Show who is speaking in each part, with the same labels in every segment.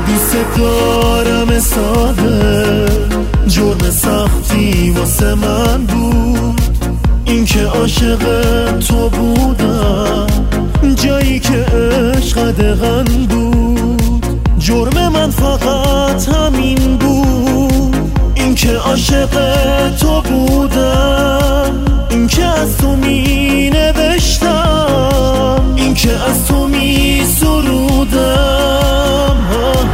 Speaker 1: دوست دارم ساده، جرم سختی واسه من بود این که عاشق تو بودم، جایی که عشق دقن بود. جرم من فقط همین بود، این که عاشق تو بودم، این که از تو می نوشتم، این که از تو می سرودم.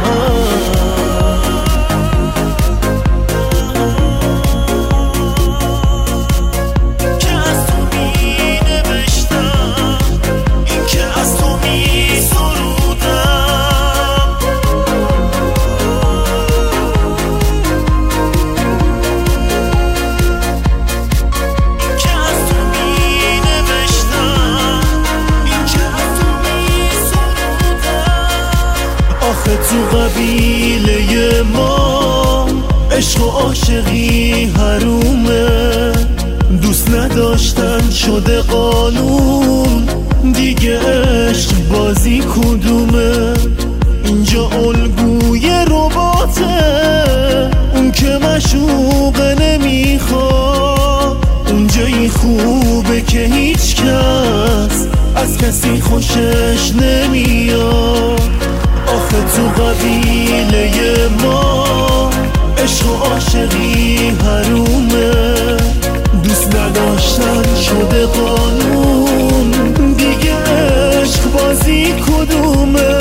Speaker 1: تو قبیله ما عشق و عاشقی حرومه، دوست نداشتن شده قانون، دیگه عشق بازی کدومه؟ اینجا الگوی رباته، اون که مشوقه نمیخواد، اونجایی خوبه که هیچ کس از کسی خوشش نمیاد. آخه تو قبیله ما عشق و عاشقی حرومه، دوست نداشتن شده قانون، دیگه عشق بازی کدومه؟